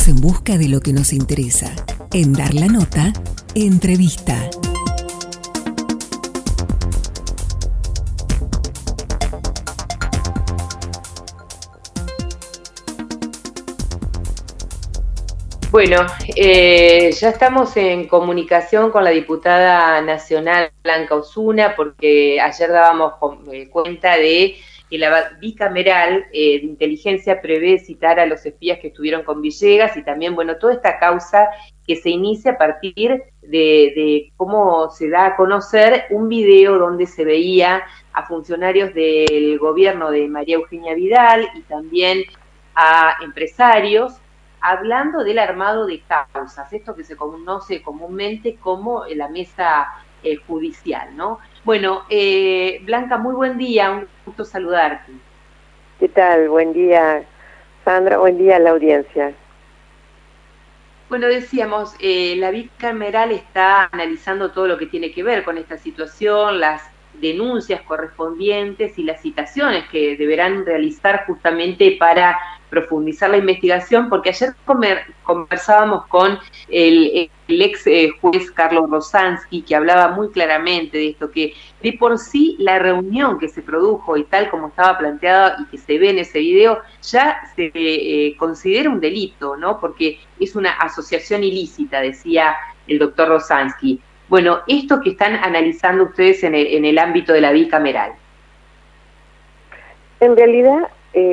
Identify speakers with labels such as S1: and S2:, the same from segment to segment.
S1: Vamos en busca de lo que nos interesa. En Dar la Nota, entrevista.
S2: Bueno, ya estamos en comunicación con la diputada nacional Blanca Osuna, porque ayer dábamos cuenta de que la bicameral de inteligencia prevé citar a los espías que estuvieron con Villegas y también, bueno, toda esta causa que se inicia a partir de cómo se da a conocer un video donde se veía a funcionarios del gobierno de María Eugenia Vidal y también a empresarios hablando del armado de causas, esto que se conoce comúnmente como la mesa judicial, ¿no? Bueno, Blanca, muy buen día, un gusto saludarte.
S3: ¿Qué tal? Buen día, Sandra, buen día a la audiencia.
S2: Bueno, decíamos, la bicameral está analizando todo lo que tiene que ver con esta situación, las denuncias correspondientes y las citaciones que deberán realizar justamente para profundizar la investigación, porque ayer conversábamos con el ex juez Carlos Rosansky, que hablaba muy claramente de esto, que de por sí la reunión que se produjo y tal como estaba planteada y que se ve en ese video, ya se considera un delito, ¿no? Porque es una asociación ilícita, decía el doctor Rosansky. Bueno, esto que están analizando ustedes en el ámbito de la bicameral.
S3: En realidad,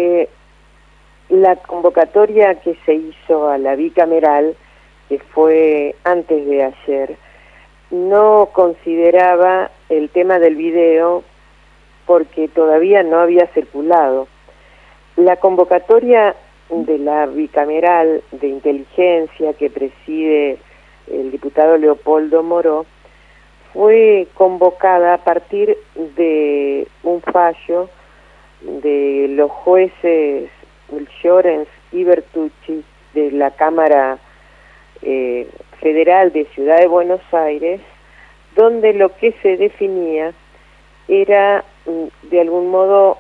S3: la convocatoria que se hizo a la bicameral, que fue antes de ayer, no consideraba el tema del video porque todavía no había circulado. La convocatoria de la bicameral de inteligencia que preside el diputado Leopoldo Moró fue convocada a partir de un fallo de los jueces Llorens y Bertucci de la Cámara Federal de Ciudad de Buenos Aires, donde lo que se definía era, de algún modo,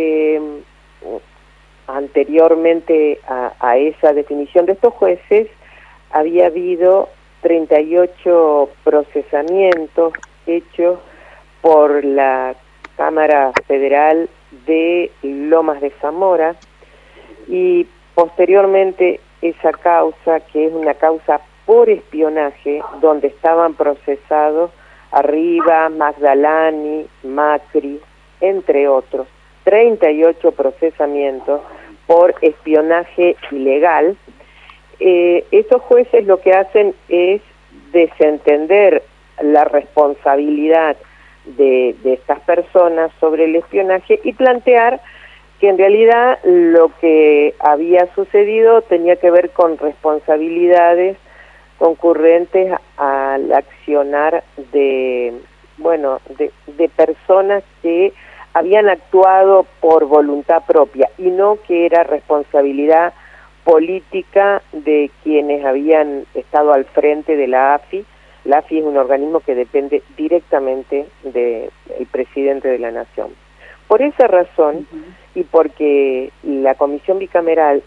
S3: anteriormente a esa definición de estos jueces, había habido 38 procesamientos hechos por la Cámara Federal de Lomas de Zamora, y posteriormente esa causa, que es una causa por espionaje, donde estaban procesados Arriba, Magdalani, Macri, entre otros, 38 procesamientos por espionaje ilegal. Esos jueces lo que hacen es desentender la responsabilidad de estas personas sobre el espionaje y plantear que en realidad lo que había sucedido tenía que ver con responsabilidades concurrentes al accionar de personas que habían actuado por voluntad propia y no que era responsabilidad política de quienes habían estado al frente de la AFI. La AFI es un organismo que depende directamente del presidente de la Nación. Por esa razón, y porque la Comisión Bicameral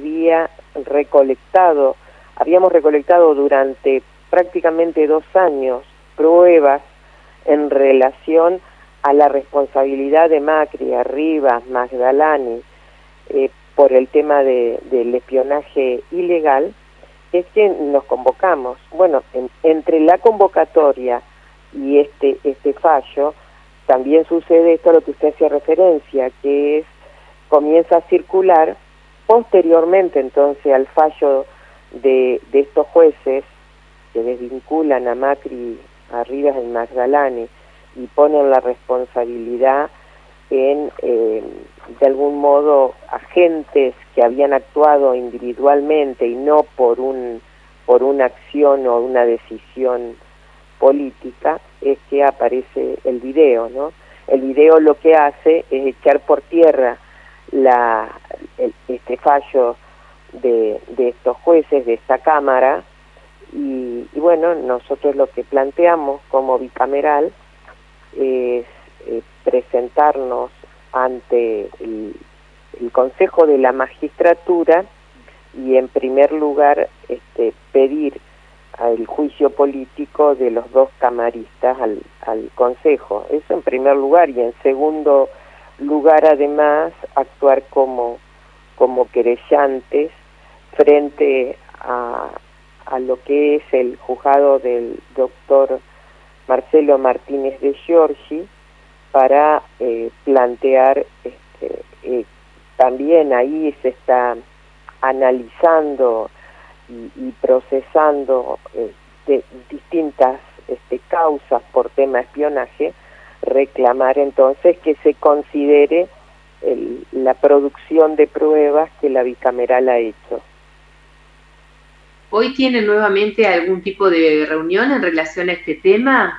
S3: habíamos recolectado durante prácticamente 2 años pruebas en relación a la responsabilidad de Macri, Arribas, Magdalani, por el tema del espionaje ilegal, es que nos convocamos. Bueno, entre la convocatoria y este fallo, también sucede esto a lo que usted hacía referencia, que es, comienza a circular posteriormente entonces al fallo de estos jueces que desvinculan a Macri, Arribas y Magdalani y ponen la responsabilidad en, de algún modo, agentes que habían actuado individualmente y no por una acción o una decisión política, es que aparece el video, ¿no? El video lo que hace es echar por tierra este fallo de estos jueces de esta Cámara y bueno, nosotros lo que planteamos como bicameral es presentarnos ante el Consejo de la Magistratura y en primer lugar pedir el juicio político de los dos camaristas al Consejo. Eso en primer lugar, y en segundo lugar además actuar como querellantes frente a lo que es el juzgado del doctor Marcelo Martínez de Giorgi para plantear, también ahí se está analizando y procesando de distintas causas por tema de espionaje, reclamar entonces que se considere la producción de pruebas que la bicameral ha hecho.
S2: ¿Hoy tienen nuevamente algún tipo de reunión en relación a este tema?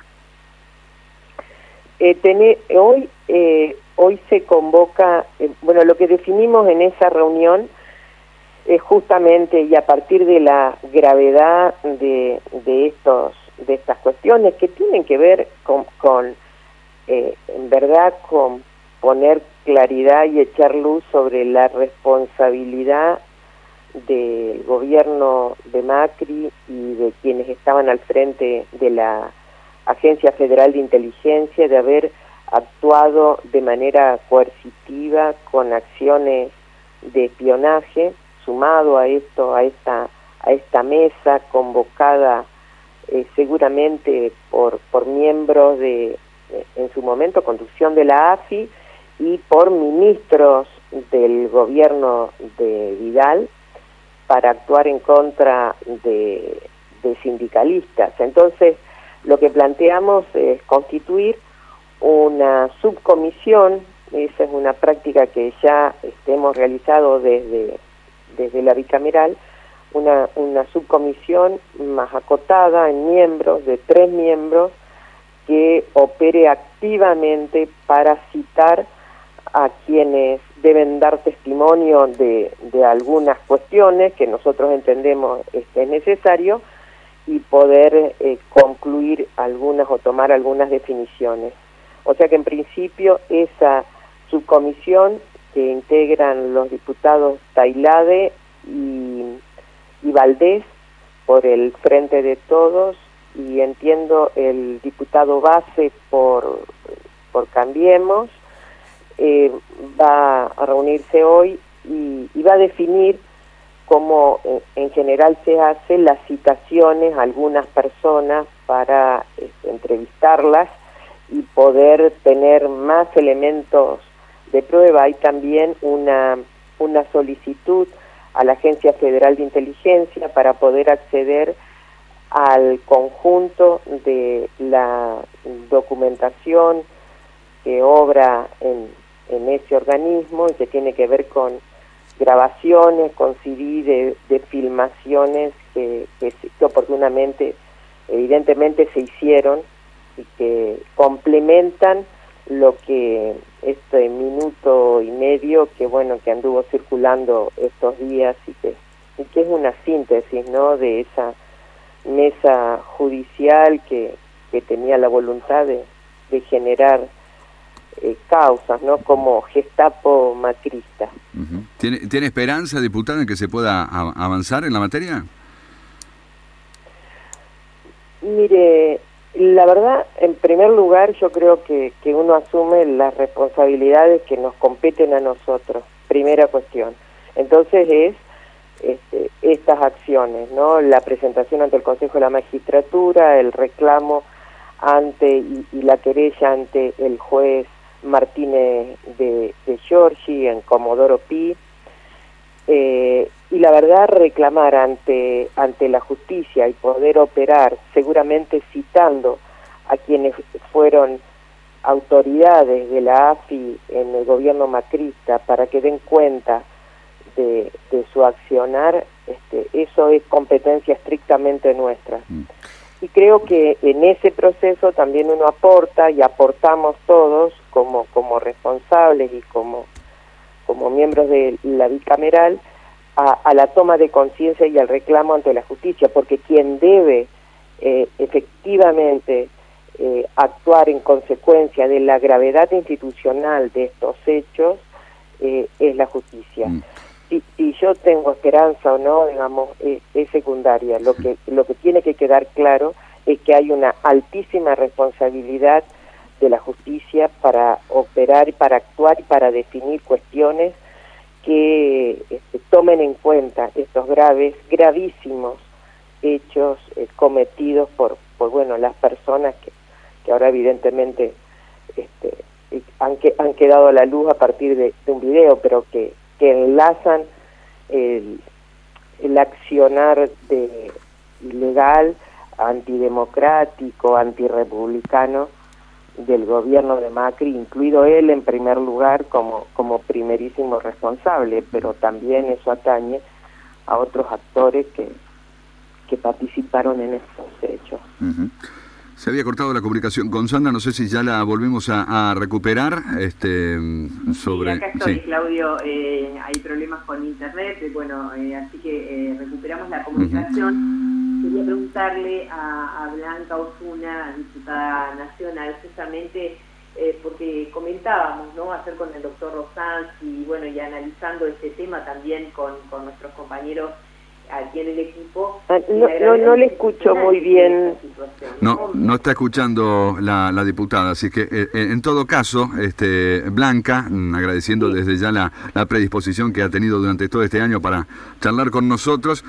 S3: Hoy se convoca, bueno, lo que definimos en esa reunión es justamente, y a partir de la gravedad de estas cuestiones que tienen que ver con en verdad con poner claridad y echar luz sobre la responsabilidad del gobierno de Macri y de quienes estaban al frente de la Agencia Federal de Inteligencia, de haber actuado de manera coercitiva con acciones de espionaje, sumado a esta mesa convocada seguramente por miembros en su momento, conducción de la AFI, y por ministros del gobierno de Vidal, para actuar en contra de sindicalistas. Entonces, lo que planteamos es constituir una subcomisión. Esa es una práctica que ya hemos realizado desde la bicameral, una subcomisión más acotada en miembros, de 3 miembros, que opere activamente para citar a quienes deben dar testimonio de algunas cuestiones que nosotros entendemos es necesario, y poder concluir algunas o tomar algunas definiciones. O sea que en principio esa subcomisión, que integran los diputados Tailade y Valdés por el Frente de Todos, y entiendo el diputado Base por Cambiemos, va a reunirse hoy y va a definir cómo en general se hace las citaciones a algunas personas para entrevistarlas y poder tener más elementos de prueba. Hay también una solicitud a la Agencia Federal de Inteligencia para poder acceder al conjunto de la documentación que obra en ese organismo y que tiene que ver con grabaciones, con CD de filmaciones que oportunamente, evidentemente, se hicieron y que complementan lo que este minuto y medio que anduvo circulando estos días y que es una síntesis, ¿no?, de esa mesa judicial que tenía la voluntad de generar causas, ¿no?, como Gestapo macrista.
S4: Uh-huh. ¿Tiene esperanza, diputada, en que se pueda avanzar en la materia?
S3: Mire, la verdad, en primer lugar, yo creo que uno asume las responsabilidades que nos competen a nosotros, primera cuestión. Entonces es estas acciones, ¿no?, la presentación ante el Consejo de la Magistratura, el reclamo y la querella ante el juez Martínez de Giorgi en Comodoro Pi, y la verdad reclamar ante la justicia y poder operar, seguramente citando a quienes fueron autoridades de la AFI en el gobierno macrista para que den cuenta de su accionar, eso es competencia estrictamente nuestra. Y creo que en ese proceso también uno aporta, y aportamos todos como responsables y como miembros de la bicameral, a la toma de conciencia y al reclamo ante la justicia, porque quien debe efectivamente actuar en consecuencia de la gravedad institucional de estos hechos es la justicia. si yo tengo esperanza o no, digamos, es secundaria. Lo que tiene que quedar claro es que hay una altísima responsabilidad de la justicia para operar, para actuar y para definir cuestiones que tomen en cuenta estos gravísimos hechos cometidos por las personas que ahora evidentemente han quedado a la luz a partir de un video, pero que enlazan el accionar ilegal, antidemocrático, antirrepublicano del gobierno de Macri, incluido él en primer lugar como primerísimo responsable, pero también eso atañe a otros actores que participaron en estos hechos.
S4: Uh-huh. Se había cortado la comunicación con Sandra, no sé si ya la volvemos a recuperar.
S2: Sí, acá estoy, Claudio, hay problemas con internet, así que recuperamos la comunicación. Uh-huh. Quería preguntarle a Blanca Osuna, diputada nacional, justamente porque comentábamos, ¿no?, ayer con el doctor Rosanz y analizando este tema también con nuestros compañeros aquí en el equipo.
S3: No le escucho muy bien.
S4: No está escuchando la diputada, así que en todo caso, Blanca, agradeciendo desde ya la predisposición que ha tenido durante todo este año para charlar con nosotros,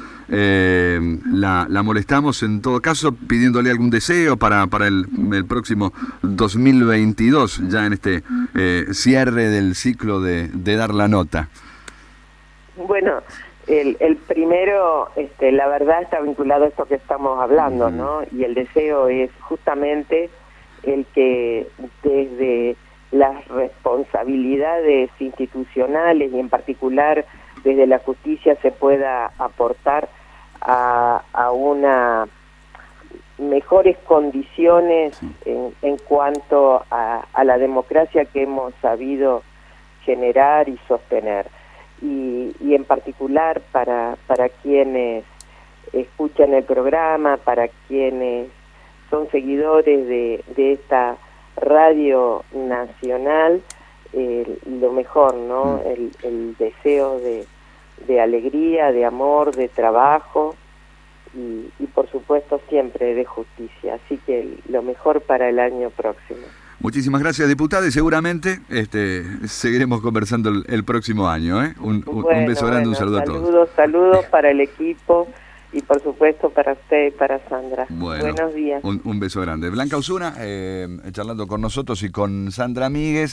S4: la molestamos en todo caso pidiéndole algún deseo para el próximo 2022, ya en este cierre del ciclo de Dar la Nota.
S3: Bueno, el primero, la verdad está vinculado a esto que estamos hablando, ¿no? Y el deseo es justamente el que desde las responsabilidades institucionales y en particular desde la justicia se pueda aportar a una mejores condiciones en cuanto a la democracia que hemos sabido generar y sostener. Y en particular para quienes escuchan el programa, para quienes son seguidores de esta radio nacional, lo mejor, ¿no? El deseo de alegría, de amor, de trabajo y por supuesto siempre de justicia. Así que lo mejor para el año próximo.
S4: Muchísimas gracias, diputada, y seguramente seguiremos conversando el próximo año. Un beso grande, un saludo a todos.
S3: Saludos para el equipo y por supuesto para usted y para Sandra. Buenos días.
S4: Un beso grande. Blanca Osuna, charlando con nosotros y con Sandra Míguez,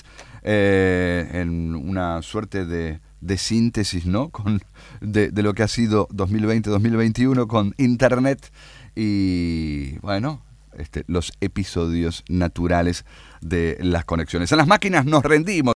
S4: en una suerte de síntesis, ¿no?, de lo que ha sido 2020-2021 con Internet y, los episodios naturales de las conexiones. A las máquinas nos rendimos.